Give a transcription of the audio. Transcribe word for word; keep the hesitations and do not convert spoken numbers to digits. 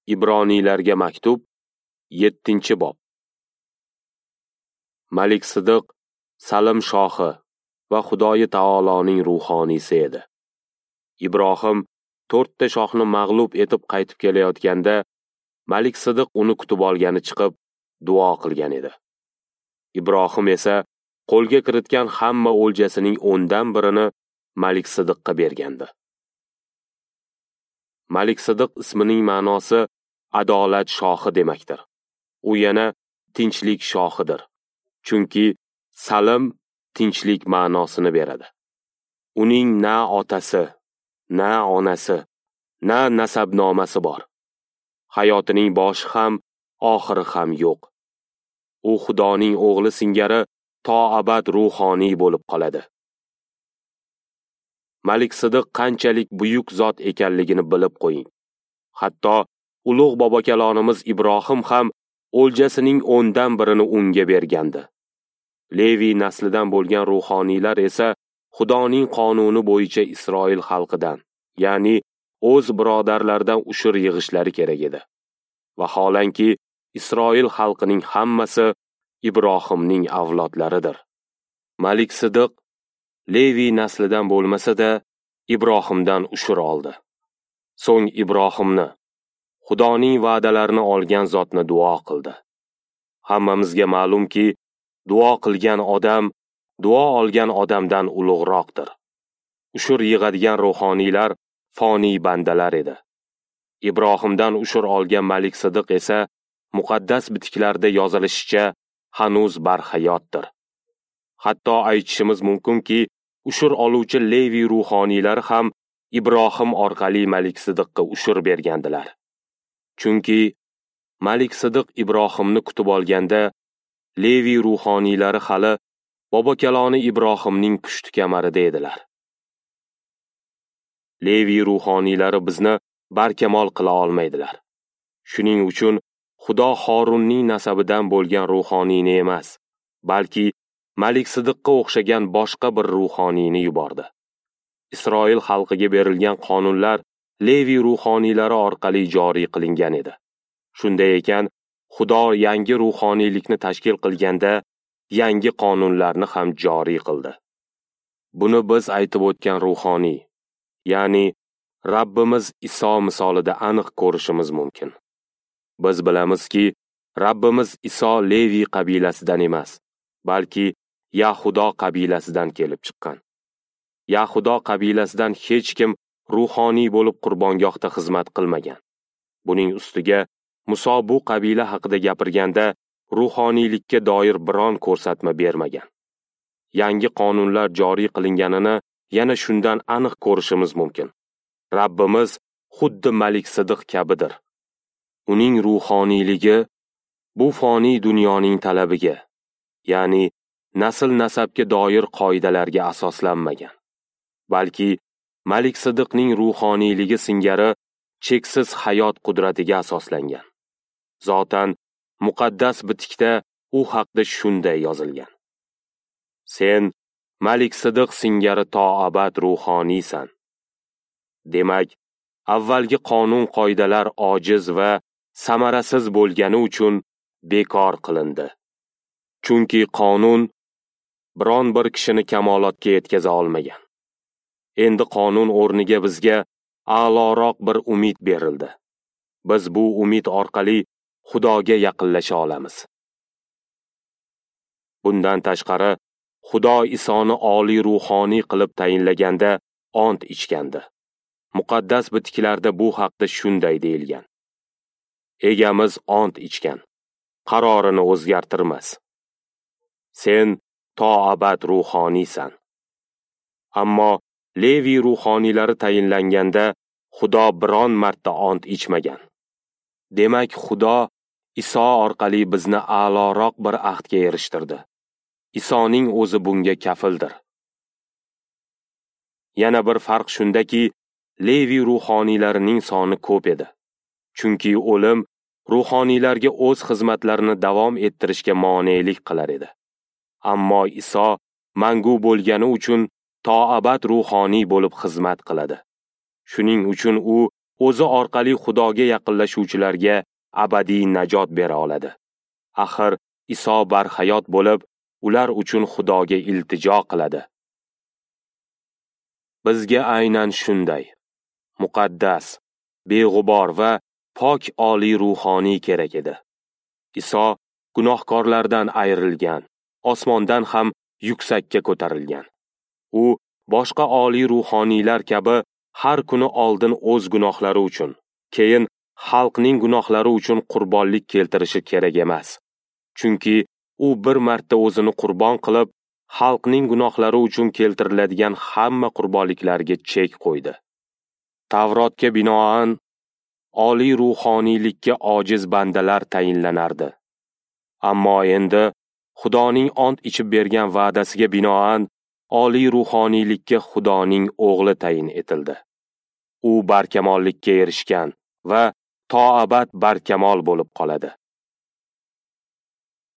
Ibroniylarga maktub yettinchi bob. Malik Sidiq Salim shohi va Xudoyi taoloning ruhoniysi edi. Ibrohim to'rtta shohni mag'lub etib qaytib kelayotganda Malik Sidiq uni kutib olgani chiqib duo qilgan edi. Ibrohim esa qo'lga kiritgan hamma o'ljasining o'ndan birini Malik Sidiqqa bergandi. Malik Sidiq ismining ma'nosi adolat shohi demakdir. U yana tinchlik shohidir. Chunki Salim tinchlik ma'nosini beradi. Uning na otasi, na onasi, na nasabnomasi bor. Hayotining boshi ham, oxiri ham yo'q. U Xudoning o'g'li singari to abad ruhoniy bo'lib qoladi. Malik Sidiq qanchalik buyuk zot ekanligini bilib qo'ying. Hatto ulug' bobokalonimiz Ibrohim ham o'ljasining o'ndan birini unga bergandi. Levi naslidan bo'lgan ruhoniylar esa Xudoning qonuni bo'yicha Isroil xalqidan, ya'ni o'z birodarlaridan ushur yig'ishlari kerak edi. Vaholanki Isroil xalqining hammasi Ibrohimning avlodlaridir. Malik Sidiq Levi naslidan bo'lmasa-da Ibrohimdan ushur oldi. So'ng Ibrohimni, Xudoning va'dalarini olgan zotni duo qildi. Hammamizga ma'lumki, duo qilgan odam duo olgan odamdan ulug'roqdir. Ushur yig'adigan ruhoniylar foniy bandalar edi. Ibrohimdan ushur olgan Malik Sidiq esa muqaddas bitiklarda yozilishicha hanuz barhayotdir. Hatto aytishimiz mumkinki, ushur oluvchi Levi ruhoniylari ham Ibrohim orqali Malik Sidiqqa ushur bergandilar. Chunki Malik Sidiq Ibrohimni kutib olganda Levi ruhoniylari hali bobokaloni Ibrohimning pushti kamarida edilar. Levi ruhoniylari bizni barkamol qila olmaydilar. Shuning uchun Xudo Horunning nasabidan bo'lgan ruhoniyni emas, balki Malik Sidiqqa o'xshagan boshqa bir ruhoniyni yubordi. Isroil xalqiga berilgan qonunlar Levi ruhoniylari orqali joriy qilingan edi. Shunday ekan, Xudo yangi ruhoniylikni tashkil qilganda yangi qonunlarni ham joriy qildi. Buni biz aytib o'tgan ruhoniy, ya'ni Rabbimiz Iso misolida aniq ko'rishimiz mumkin. Biz bilamizki, Rabbimiz Iso Levi qabilasidan emas, balki Yahudo qabilasidan kelib chiqqan. Yahudo qabilasidan hech kim ruhoniy bo'lib qurbongohda xizmat qilmagan. Buning ustiga Muso bu qabila haqida gapirganda ruhoniylikka doir biron ko'rsatma bermagan. Yangi qonunlar joriy qilinganini yana shundan aniq ko'rishimiz mumkin. Rabbimiz xuddi Malik Sidiq kabidir. Uning ruhoniyligi bu foniy dunyoning talabiga, ya'ni nasl nasabga doir qoidalarga asoslanmagan. Balki Malik Sidiqning ruhoniyligi singari cheksiz hayot qudratiga asoslangan. Zotan muqaddas bitikda u haqda shunday yozilgan. Sen Malik Sidiq singari to abad ruhoniysan. Demak, avvalgi qonun qoidalar ojiz va samarasiz bo'lgani uchun bekor qilindi. Chunki qonun biron bir kishini kamolotga yetkaza olmagan. Endi qonun o'rniga bizga a'loroq bir umid berildi. Biz bu umid orqali Xudoga yaqinlasha olamiz. Bundan tashqari, Xudo Isoni oliy ruhoniy qilib tayinlaganda ont ichgandi. Muqaddas bitiklarda bu haqda shunday deyilgan. Egamiz ont ichgan, qarorini o'zgartirmas. Sen to abad ruhoniysan. Ammo Levi ruhoniylari tayinlanganda Xudo biron marta ont ichmagan. Demak, Xudo Iso orqali bizni a'loroq bir ahdga erishtirdi. Isoning o'zi bunga kafildir. Yana bir farq shundaki, Levi ruhoniylarining soni ko'p edi. Chunki o'lim ruhoniylarga o'z xizmatlarini davom ettirishga monelik qilar edi. Ammo Iso mangu bo'lgani uchun to abad ruhoniy bo'lib xizmat qiladi. Shuning uchun u o'zi orqali Xudoga yaqinlashuvchilarga abadiy najot bera oladi. Axir Iso barhayot bo'lib, ular uchun Xudoga iltijo qiladi. Bizga aynan shunday muqaddas, beg'ubor va pok oliy ruhoniy kerak edi. Iso gunohkorlardan ayrilgan, osmondan ham yuksakka ko'tarilgan. U boshqa oliy ruhoniylar kabi har kuni oldin o'z gunohlari uchun, keyin xalqning gunohlari uchun qurbonlik keltirishi kerak emas. Chunki u bir marta o'zini qurbon qilib, xalqning gunohlari uchun keltiriladigan hamma qurbonliklarga chek qo'ydi. Tavrotga binoan oliy ruhoniylikka ojiz bandalar tayinlanardi. Ammo endi Xudoning ont ichib bergan va'dasiga binoan oliy ruhoniylikka Xudoning o'g'li tayin etildi. U barkamollikka erishgan va to abad barkamol bo'lib qoladi.